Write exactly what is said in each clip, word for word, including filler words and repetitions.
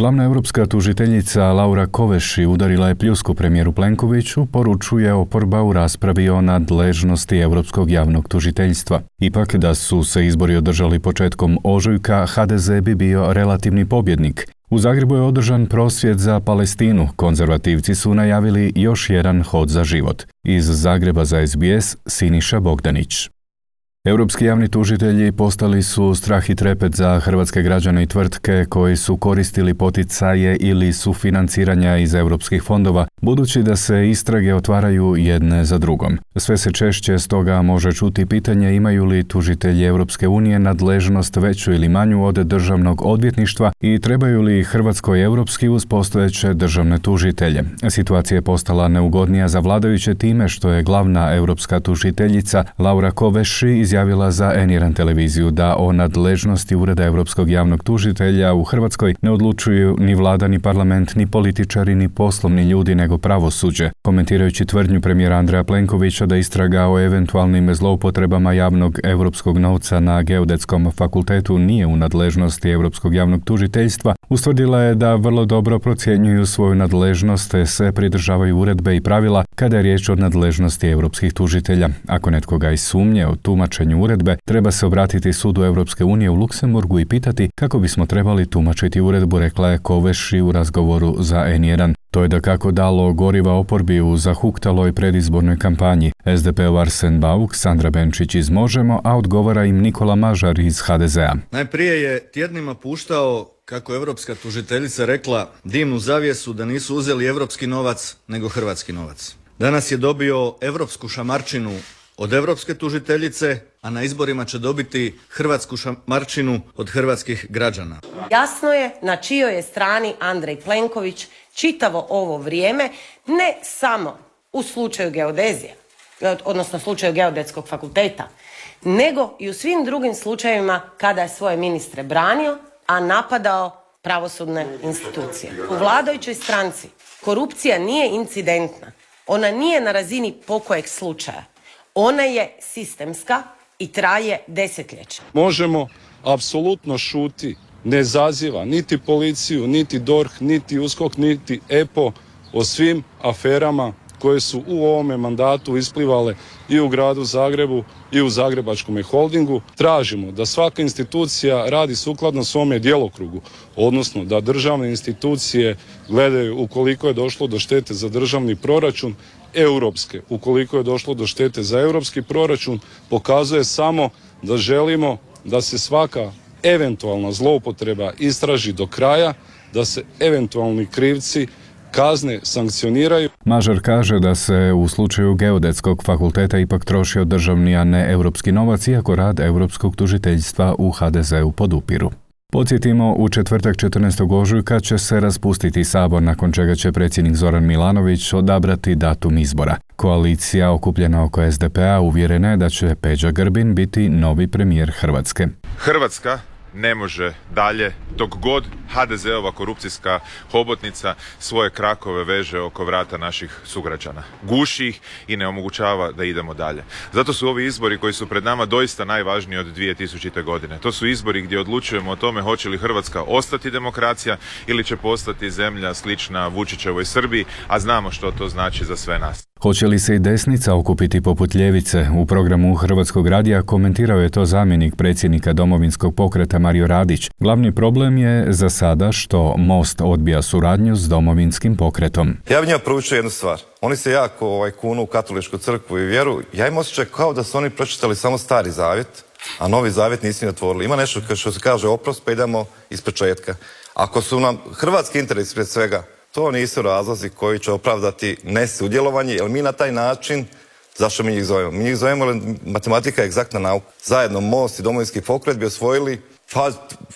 Glavna europska tužiteljica Laura Kövesi udarila je pljusku premijeru Plenkoviću, poručuje oporba u raspravi o nadležnosti Europskog javnog tužiteljstva. Ipak, da su se izbori održali početkom ožujka, ha de ze bi bio relativni pobjednik. U Zagrebu je održan prosvjed za Palestinu. Konzervativci su najavili još jedan hod za život. Iz Zagreba za es be es, Siniša Bogdanić. Europski javni tužitelji postali su strah i trepet za hrvatske građane i tvrtke koji su koristili poticaje ili sufinanciranja iz europskih fondova, budući da se istrage otvaraju jedne za drugom. Sve se češće stoga može čuti pitanje imaju li tužitelji Europske unije nadležnost veću ili manju od državnog odvjetništva i trebaju li Hrvatskoj europski uz postojeće državne tužitelje. Situacija je postala neugodnija za vladajuće time što je glavna europska tužiteljica Laura Kövesi izjavila za en jedan televiziju da o nadležnosti Ureda Europskog javnog tužitelja u Hrvatskoj ne odlučuju ni vlada, ni parlament, ni političari, ni poslovni ljudi, nego pravosuđe. Komentirajući tvrdnju premijera Andreja Plenkovića da istraga o eventualnim zloupotrebama javnog europskog novca na Geodetskom fakultetu nije u nadležnosti Europskog javnog tužiteljstva, ustvrdila je da vrlo dobro procjenjuju svoju nadležnost te se pridržavaju uredbe i pravila kada je riječ o nadležnosti europskih tužitelja. Ako netko ga i sumnje o tumačenju uredbe, treba se obratiti sudu Europske unije u Luksemburgu i pitati kako bismo trebali tumačiti uredbu, rekla je Kövesi u razgovoru za en jedan. To je dakako dalo goriva oporbi u zahuktaloj predizbornoj kampanji. es de pe-ov Arsen Bauk, Sandra Benčić iz Možemo, a odgovara im Nikola Mažar iz ha de ze-a. Najprije je tjednima puštao kako je europska tužiteljica rekla dimnu zavjesu da nisu uzeli europski novac nego hrvatski novac. Danas je dobio europsku šamarčinu od europske tužiteljice, a na izborima će dobiti hrvatsku šamarčinu od hrvatskih građana. Jasno je na čijoj je strani Andrej Plenković čitavo ovo vrijeme, ne samo u slučaju geodezije, odnosno slučaju Geodetskog fakulteta, nego i u svim drugim slučajevima kada je svoje ministre branio, a napadao pravosudne institucije. U vladajućoj stranci korupcija nije incidentna, ona nije na razini pokojeg slučaja. Ona je sistemska i traje desetljeće. Možemo apsolutno šuti, ne zaziva niti policiju, niti dorh, niti uskok, niti e pe o o svim aferama koje su u ovome mandatu isplivale i u gradu Zagrebu i u Zagrebačkom holdingu. Tražimo da svaka institucija radi sukladno svome djelokrugu, odnosno da državne institucije gledaju ukoliko je došlo do štete za državni proračun, europske, ukoliko je došlo do štete za europski proračun, pokazuje samo da želimo da se svaka eventualna zloupotreba istraži do kraja, da se eventualni krivci kazne sankcioniraju. Mažar kaže da se u slučaju Geodetskog fakulteta ipak trošio državni, a ne europski novac, iako rad Europskog tužiteljstva u ha de ze-u podupiru. Podsjetimo, u četvrtak četrnaestog ožujka će se raspustiti Sabor, nakon čega će predsjednik Zoran Milanović odabrati datum izbora. Koalicija okupljena oko es de pe-a uvjerena je da će Peđa Grbin biti novi premijer Hrvatske. Hrvatska ne može dalje dok god ha de ze-ova korupcijska hobotnica svoje krakove veže oko vrata naših sugrađana. Guši ih i ne omogućava da idemo dalje. Zato su ovi izbori koji su pred nama doista najvažniji od dvije tisućite. godine. To su izbori gdje odlučujemo o tome hoće li Hrvatska ostati demokracija ili će postati zemlja slična Vučićevoj Srbiji, a znamo što to znači za sve nas. Hoće li se i desnica okupiti poput ljevice? U programu Hrvatskog radija komentirao je to zamjenik predsjednika Domovinskog pokreta Mario Radić. Glavni problem je za sada što Most odbija suradnju s Domovinskim pokretom. Ja bih njima poručio jednu stvar. Oni se jako ovaj, kunu u katoličku crkvu i vjeru. Ja im osjećaj kao da su oni pročitali samo Stari zavjet, a Novi zavjet nisu ni otvorili. Ima nešto što se kaže oprost, pa idemo ispočetka. Ako su nam hrvatski interes pred svega, to nisu razlozi koji će opravdati nesudjelovanje, jer mi na taj način, zašto mi njih zovemo? Mi njih zovemo, jer matematika je egzaktna nauka. Zajedno Most i Domovinski pokret bi osvojili, pa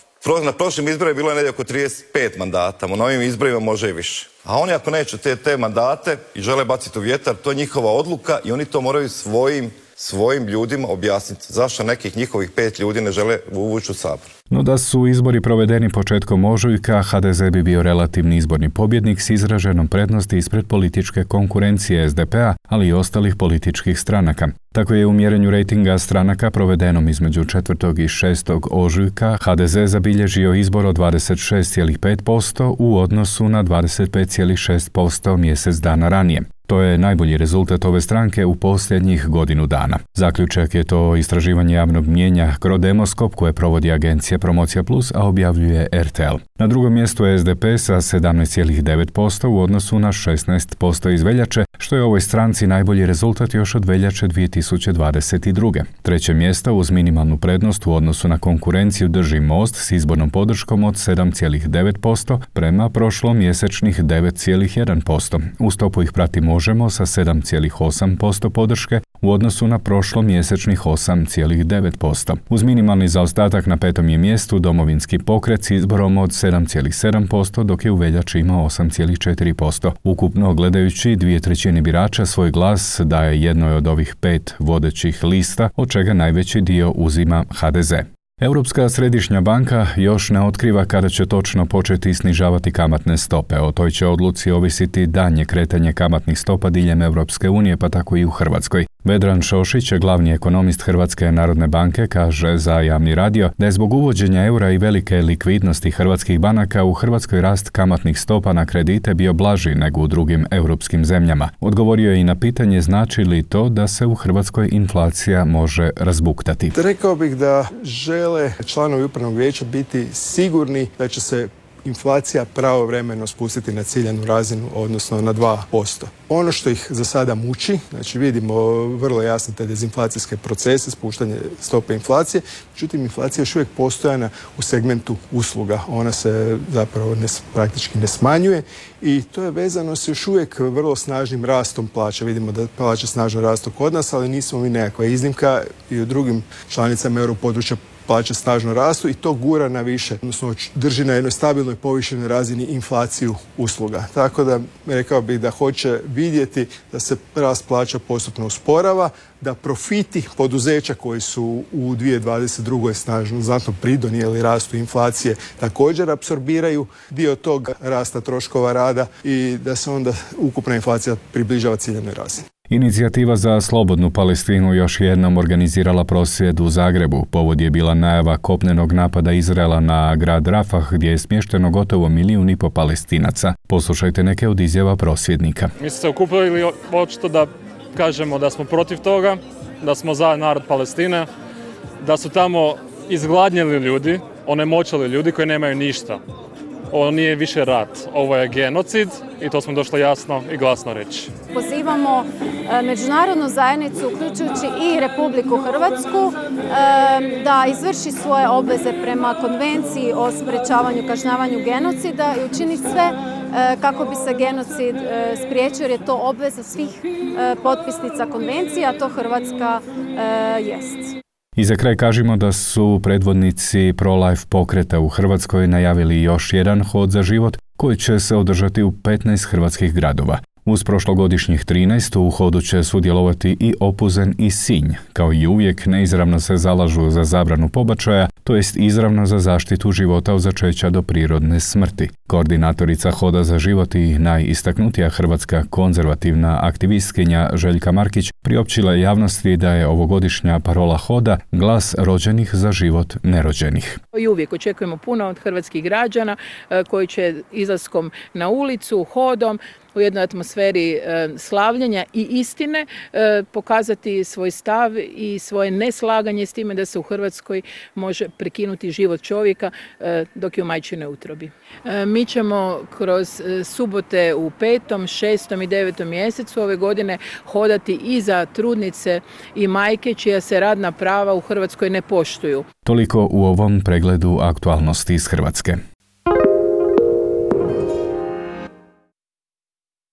na prošlim izborima je bilo negdje oko trideset pet mandata, u novim izborima može i više. A oni ako neće te, te mandate i žele baciti u vjetar, to je njihova odluka i oni to moraju svojim svojim ljudima objasniti zašto nekih njihovih pet ljudi ne žele uvući u Sabor. No da su izbori provedeni početkom ožujka, ha de ze bi bio relativni izborni pobjednik s izraženom prednosti ispred političke konkurencije es de pe-a, ali i ostalih političkih stranaka. Tako je u mjerenju rejtinga stranaka provedenom između četvrtog i šestog ožujka ha de ze zabilježio izbor od dvadeset šest zarez pet posto u odnosu na dvadeset pet zarez šest posto mjesec dana ranije. To je najbolji rezultat ove stranke u posljednjih godinu dana. Zaključak je to istraživanje javnog mnijenja Crodemoskop koje provodi agencija Promocija Plus, a objavljuje er te el. Na drugom mjestu je es de pe sa sedamnaest zarez devet posto u odnosu na šesnaest posto iz veljače, što je ovoj stranci najbolji rezultat još od veljače dvije tisuće dvadeset druge. Treće mjesto uz minimalnu prednost u odnosu na konkurenciju drži Most s izbornom podrškom od sedam zarez devet posto prema prošlomjesečnih devet zarez jedan posto. U stopu ih prati Možemo sa sedam zarez osam posto podrške u odnosu na prošlomjesečnih osam zarez devet posto. Uz minimalni zaostatak na petom je mjestu Domovinski pokret s izborom od sedam zarez sedam posto, dok je u veljači imao osam zarez četiri posto. Ukupno gledajući, dvije trećine birača svoj glas daje jednoj od ovih pet vodećih lista, od čega najveći dio uzima ha de ze. Europska središnja banka još ne otkriva kada će točno početi snižavati kamatne stope. O toj će odluci ovisiti daljnje kretanje kamatnih stopa diljem Europske unije, pa tako i u Hrvatskoj. Vedran Šošić, glavni ekonomist Hrvatske narodne banke, kaže za Javni radio da je zbog uvođenja eura i velike likvidnosti hrvatskih banaka u Hrvatskoj rast kamatnih stopa na kredite bio blaži nego u drugim europskim zemljama. Odgovorio je i na pitanje znači li to da se u Hrvatskoj inflacija može razbuktati. Rekao bih da žele članovi upravnog vijeća biti sigurni da će se inflacija pravovremeno spustiti na ciljanu razinu, odnosno na dva posto. Ono što ih za sada muči, znači vidimo vrlo jasno te dezinflacijske procese, spuštanje stope inflacije, međutim inflacija je još uvijek postojana u segmentu usluga. Ona se zapravo ne, praktički ne smanjuje i to je vezano s još uvijek vrlo snažnim rastom plaća. Vidimo da plaće snažno rastu kod nas, ali nismo mi nekakva iznimka i u drugim članicama europodručja plaće snažno rastu i to gura na više, odnosno drži na jednoj stabilnoj povišenoj razini inflaciju usluga. Tako da rekao bih da hoće vidjeti da se rast plaća postupno usporava, da profiti poduzeća koji su u dvije tisuće dvadeset druge snažno znatno pridonijeli rastu inflacije također apsorbiraju dio tog rasta troškova rada i da se onda ukupna inflacija približava ciljanoj razini. Inicijativa za slobodnu Palestinu još jednom organizirala prosvjed u Zagrebu. Povod je bila najava kopnenog napada Izraela na grad Rafah, gdje je smješteno gotovo milijun i po Palestinaca. Poslušajte neke od izjava prosvjednika. Mi smo se okupili očito da kažemo da smo protiv toga, da smo za narod Palestine, da su tamo izgladnjeli ljudi, onemoćali ljudi koji nemaju ništa. Ovo nije više rat, ovo je genocid i to smo došli jasno i glasno reći. Pozivamo međunarodnu zajednicu, uključujući i Republiku Hrvatsku, da izvrši svoje obveze prema konvenciji o sprečavanju, kažnjavanju genocida i učini sve kako bi se genocid spriječio, jer je to obveza svih potpisnica konvencije, a to Hrvatska jest. I za kraj kažemo da su predvodnici pro-life pokreta u Hrvatskoj najavili još jedan hod za život koji će se održati u petnaest hrvatskih gradova. Uz prošlogodišnjih trinaest u hodu će sudjelovati i Opuzen i Sinj. Kao i uvijek neizravno se zalažu za zabranu pobačaja, to jest izravno za zaštitu života od začeća do prirodne smrti. Koordinatorica Hoda za život i najistaknutija hrvatska konzervativna aktivistkinja Željka Markić priopćila javnosti da je ovogodišnja parola Hoda glas rođenih za život nerođenih. I uvijek očekujemo puno od hrvatskih građana koji će izlaskom na ulicu, hodom, u jednoj atmosferi e, slavljenja i istine e, pokazati svoj stav i svoje neslaganje s time da se u Hrvatskoj može prekinuti život čovjeka e, dok je u majčinoj utrobi. E, mi ćemo kroz e, subote u petom, šestom i devetom mjesecu ove godine hodati i za trudnice i majke čija se radna prava u Hrvatskoj ne poštuju. Toliko u ovom pregledu aktualnosti iz Hrvatske.